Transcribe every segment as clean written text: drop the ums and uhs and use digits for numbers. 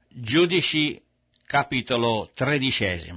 Giudici, capitolo 13.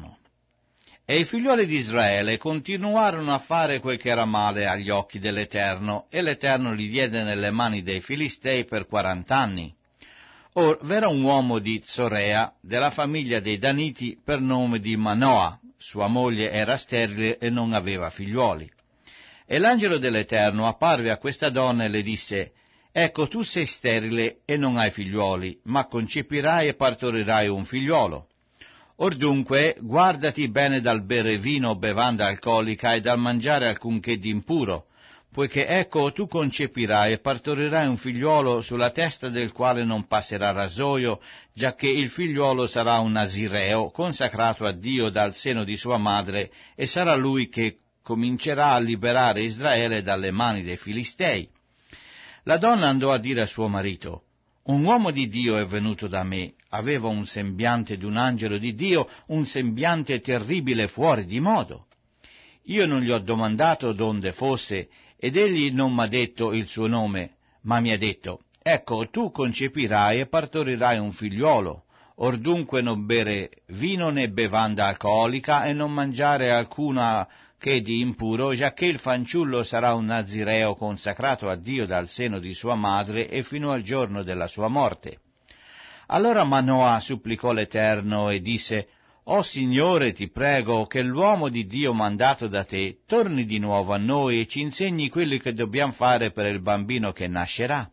E i figlioli di Israele continuarono a fare quel che era male agli occhi dell'Eterno, e l'Eterno li diede nelle mani dei Filistei per 40 anni. Or v'era un uomo di Zorea, della famiglia dei Daniti, per nome di Manoa. Sua moglie era sterile e non aveva figliuoli. E l'angelo dell'Eterno apparve a questa donna e le disse: «Ecco, tu sei sterile e non hai figliuoli, ma concepirai e partorirai un figliuolo. Or dunque, guardati bene dal bere vino o bevanda alcolica e dal mangiare alcunché di impuro, poiché ecco, tu concepirai e partorirai un figliuolo sulla testa del quale non passerà rasoio, giacché il figliuolo sarà un nazireo, consacrato a Dio dal seno di sua madre, e sarà lui che comincerà a liberare Israele dalle mani dei Filistei». La donna andò a dire a suo marito: «Un uomo di Dio è venuto da me, aveva un sembiante d'un angelo di Dio, un sembiante terribile fuori di modo. Io non gli ho domandato donde fosse, ed egli non m'ha detto il suo nome, ma mi ha detto: ecco, tu concepirai e partorirai un figliuolo. Or dunque non bere vino né bevanda alcolica e non mangiare alcuna che di impuro, giacché il fanciullo sarà un nazireo consacrato a Dio dal seno di sua madre e fino al giorno della sua morte». Allora Manoa supplicò l'Eterno e disse: «O Signore, ti prego che l'uomo di Dio mandato da te torni di nuovo a noi e ci insegni quelli che dobbiamo fare per il bambino che nascerà».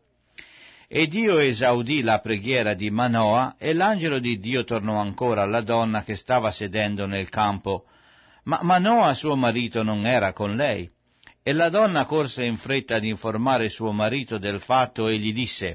E Dio esaudì la preghiera di Manoa, e l'angelo di Dio tornò ancora alla donna che stava sedendo nel campo, ma Manoa suo marito non era con lei. E la donna corse in fretta ad informare suo marito del fatto e gli disse: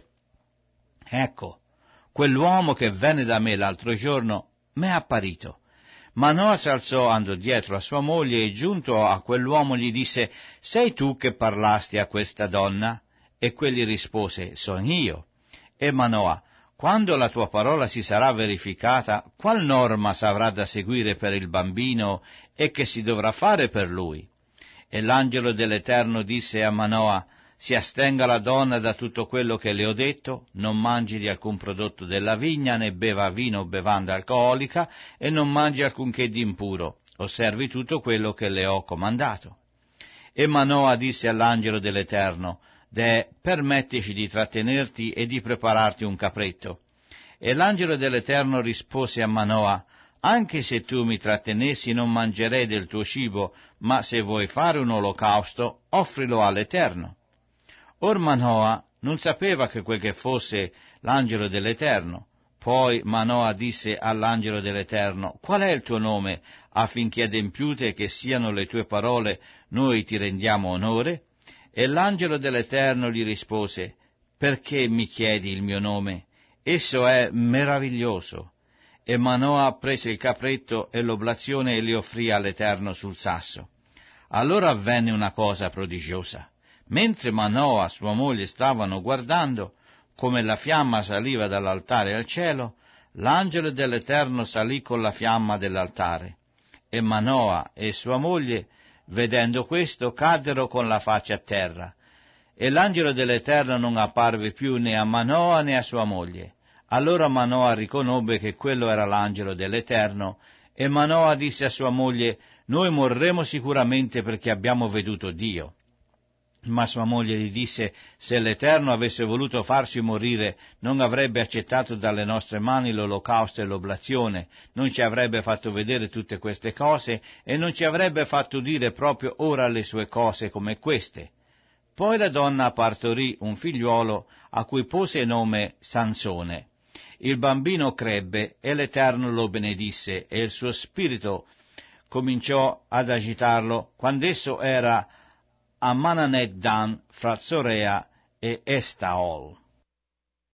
«Ecco, quell'uomo che venne da me l'altro giorno m'è apparito». Manoa si alzò, andò dietro a sua moglie e giunto a quell'uomo gli disse: «Sei tu che parlasti a questa donna?» E quegli rispose: «Son io». E Manoa: «Quando la tua parola si sarà verificata, qual norma s'avrà da seguire per il bambino e che si dovrà fare per lui?» E l'angelo dell'Eterno disse a Manoa: «Si astenga la donna da tutto quello che le ho detto, non mangi di alcun prodotto della vigna, né beva vino o bevanda alcolica, e non mangi alcunché di impuro. Osservi tutto quello che le ho comandato». E Manoa disse all'angelo dell'Eterno: «Deh, permettici di trattenerti e di prepararti un capretto». E l'angelo dell'Eterno rispose a Manoa: «Anche se tu mi trattenessi non mangerei del tuo cibo, ma se vuoi fare un olocausto, offrilo all'Eterno». Or Manoa non sapeva che quel che fosse l'angelo dell'Eterno. Poi Manoa disse all'angelo dell'Eterno: «Qual è il tuo nome, affinché adempiute che siano le tue parole noi ti rendiamo onore?» E l'angelo dell'Eterno gli rispose: «Perché mi chiedi il mio nome? Esso è meraviglioso». E Manoa prese il capretto e l'oblazione e li offrì all'Eterno sul sasso. Allora avvenne una cosa prodigiosa. Mentre Manoa e sua moglie stavano guardando come la fiamma saliva dall'altare al cielo, l'angelo dell'Eterno salì con la fiamma dell'altare. E Manoa e sua moglie, vedendo questo, caddero con la faccia a terra. E l'angelo dell'Eterno non apparve più né a Manoa né a sua moglie. Allora Manoa riconobbe che quello era l'angelo dell'Eterno, e Manoa disse a sua moglie: «Noi morremo sicuramente perché abbiamo veduto Dio». Ma sua moglie gli disse: «Se l'Eterno avesse voluto farci morire, non avrebbe accettato dalle nostre mani l'olocausto e l'oblazione, non ci avrebbe fatto vedere tutte queste cose e non ci avrebbe fatto dire proprio ora le sue cose come queste». Poi la donna partorì un figliuolo a cui pose nome Sansone. Il bambino crebbe e l'Eterno lo benedisse, e il suo spirito cominciò ad agitarlo quando esso era a Mananet Dan fra Zorea e Estaol.